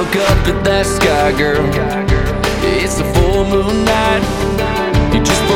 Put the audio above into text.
look up at that sky, girl. It's the full moon